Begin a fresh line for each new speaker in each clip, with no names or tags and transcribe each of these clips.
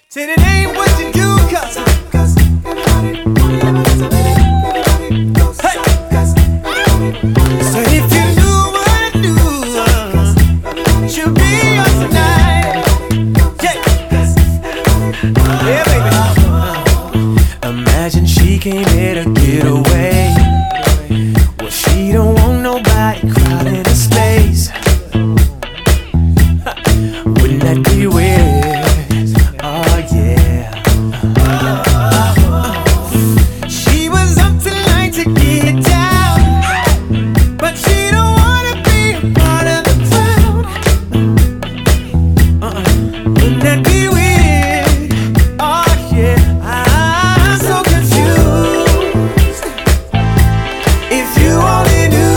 Said it ain't what you do, cause hey. So if you knew what I do, she'll be yours tonight. Yeah, baby. Imagine she came here to get away. Well, she don't want nobody crowding her space. Wouldn't that be weird? Oh yeah. She was up tonight to get down, but she don't wanna be a part of the crowd. Wouldn't that be weird? Oh yeah. I'm so confused. If you only knew,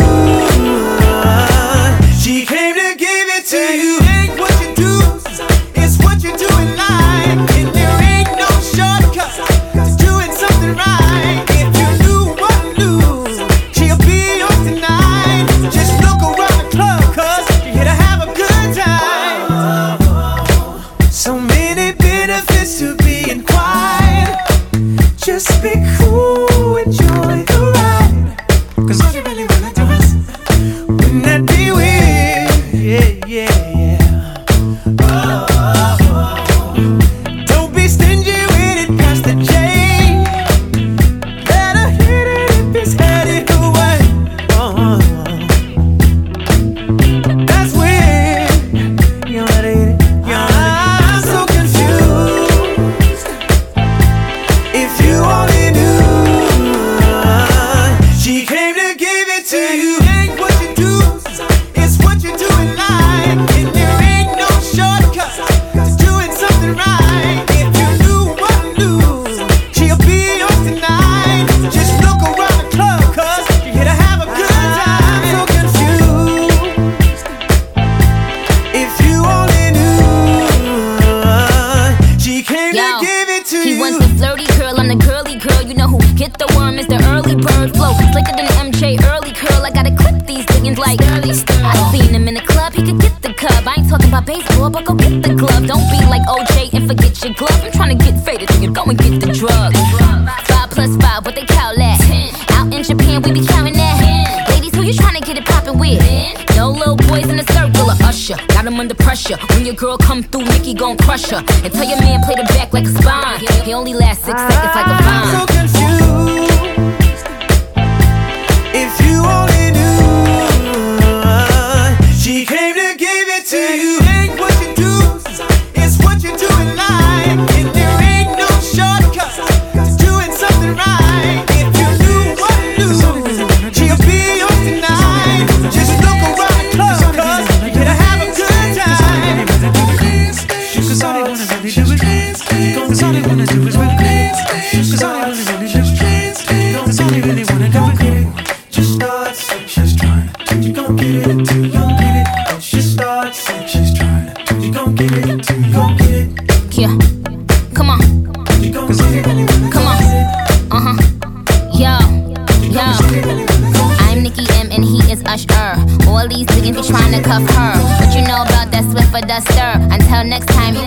she came to give it to you. Ain't what you do, it's what you do in life. And there ain't no shortcut to doing something right. If you knew what I knew, she'll be yours tonight. Just look around the club, cause you're here to have a good time. So many benefits to being quiet. Just be cool, enjoy the ride. Cause all you really wanna do is, wouldn't that be weird? Yeah, yeah, yeah. Don't be stingy with it, past the J. Better hit it if it's headed away. That's weird. You know how to hit it. I'm so confused. If you only knew, she came to give it to you. Ain't what you do, it's what you do in life. And there ain't no shortcut to doing something right. If you knew what I knew, she'll be yours tonight. Just look around the club, cause you're here to have a good time. So confused. If you only knew, she came to give it to
He
you.
wants the flirty girl, I'm the girly girl. You know who get the worm is the early bird flow. Slicker than the MJ early curl. I gotta clip these things like early stir. I seen him in the club, he could get the cub. I ain't talking about baseball, but go get the glove. Don't be like OJ and forget your glove. I'm trying to get faded, so you go and get the drug. 5 plus 5, what they call that? 10. Out in Japan, we be counting that. 10. Ladies, who you trying to get it poppin' with? 10. No little boys in the circle of Usher. Got him under pressure. When your girl come through, Nicki gon' crush her. And tell your man play the back like a spine. He only lasts 6 seconds like a
I'm
vine.
so confused. If you only knew, she came to give it to you. Ain't what you do, it's what you do in life. And there ain't no shortcut to doing something right. If you knew what I knew, she'll be yours tonight. Just look around the club, cause you're here to have a good time.
Cause all they wanna really do is dance. Cause all they wanna do is really dance. Cause all they wanna really do is dance. Cause all they really wanna do is dance.
Just start, say she's trying. You gon' get it until you gon' get it. Just start, say she's trying. You gon' get it until you gon' get it.
Yeah, come on,
You gon' get it.
come on. Yo, yo. I'm Nicki M and he is Usher. All these niggas be trying to cuff her, but you know about that Swiffer duster. Until next time, you